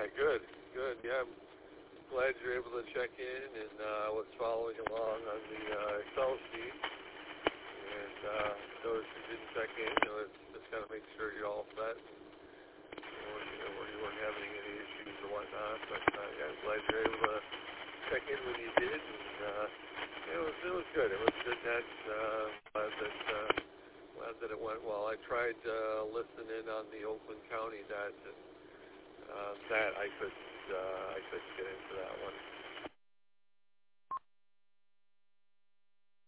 good, good. Yeah, I'm glad you're able to check in, and I was following along on the Excel sheet, and noticed you didn't check in. Just kind of make sure you're all set, where you weren't having any issues or whatnot. But yeah, I'm glad you're able to check in when you did, and it was good. It was good. Glad that it went well. I tried listening in on the Oakland County net, and that I couldn't get into that one.